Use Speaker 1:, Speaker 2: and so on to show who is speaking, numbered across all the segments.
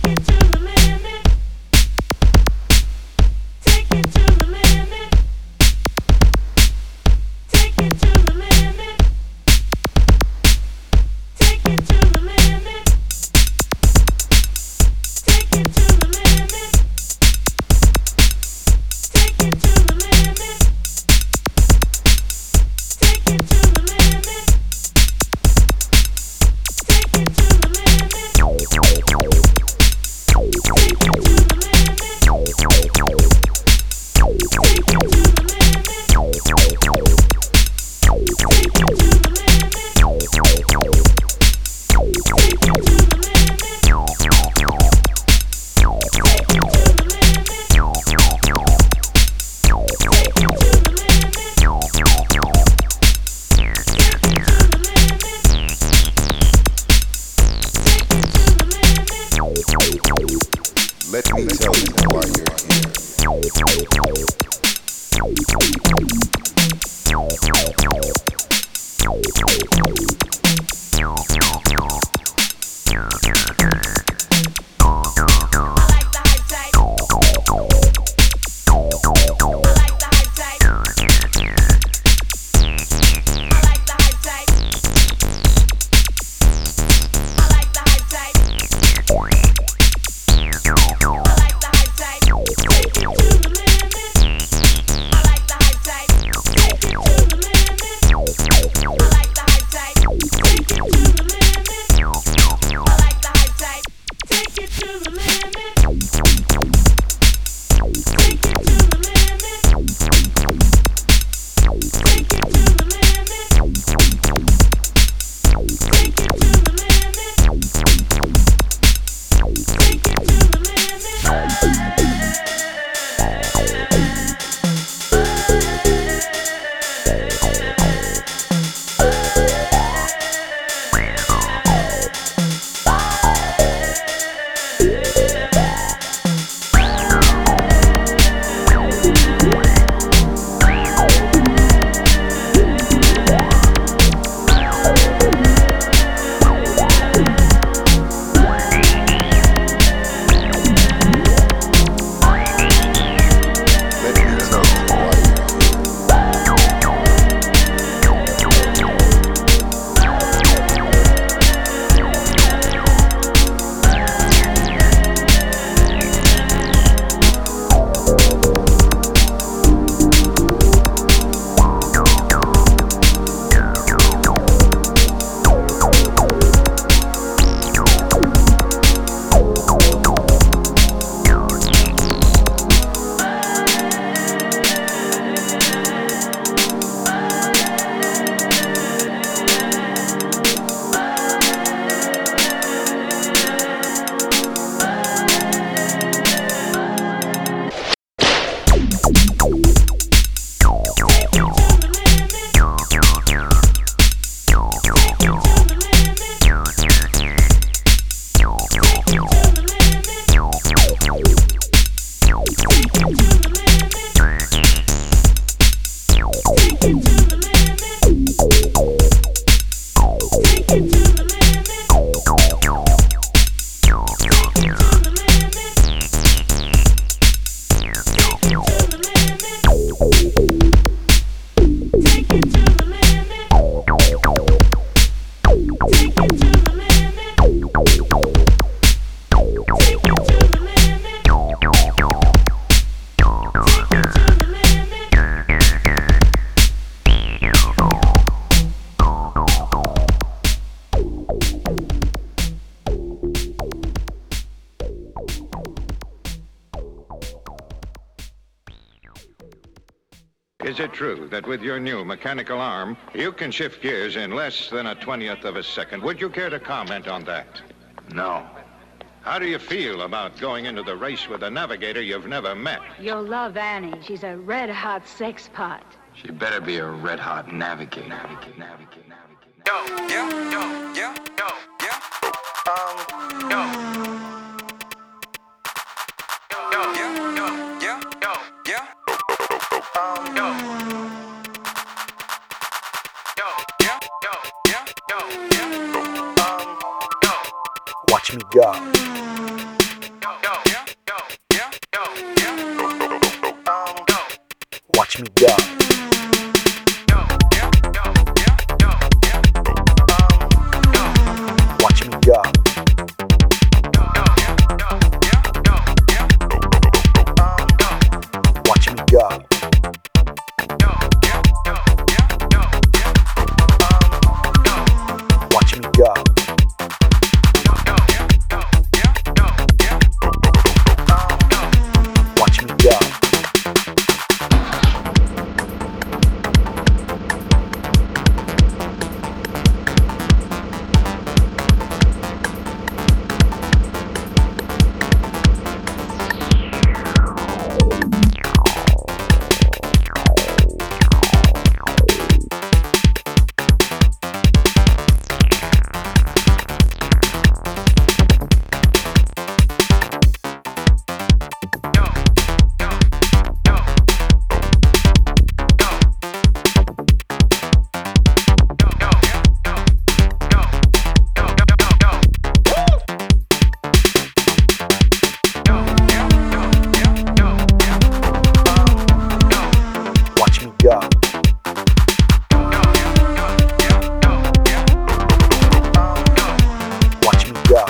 Speaker 1: Is it true that with your new mechanical arm, you can shift gears in less than a 20th of a second? Would you care to comment on that?
Speaker 2: No.
Speaker 1: How do you feel about going into the race with a navigator you've never met?
Speaker 3: You'll love Annie. She's a red-hot sex pot.
Speaker 2: She better be a red-hot navigator.
Speaker 4: Yo, yeah, yo, yeah, yo, yeah. Yo. Yo, yeah, yo, yeah, yo, yeah. Yo. Yo, yeah, yo, yeah, yo, yeah. Yo.
Speaker 5: Watch me go. go. Watch me go. Watch me go. Watch me go. Watch me go. Watch me go.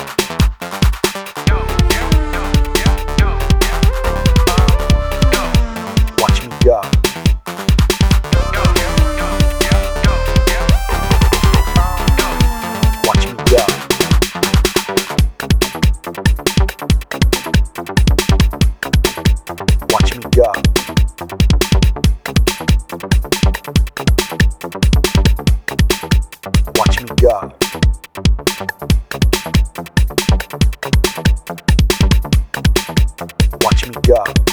Speaker 5: Watch me go. Watch me go. Watch me go. Watch me go. Watch me go.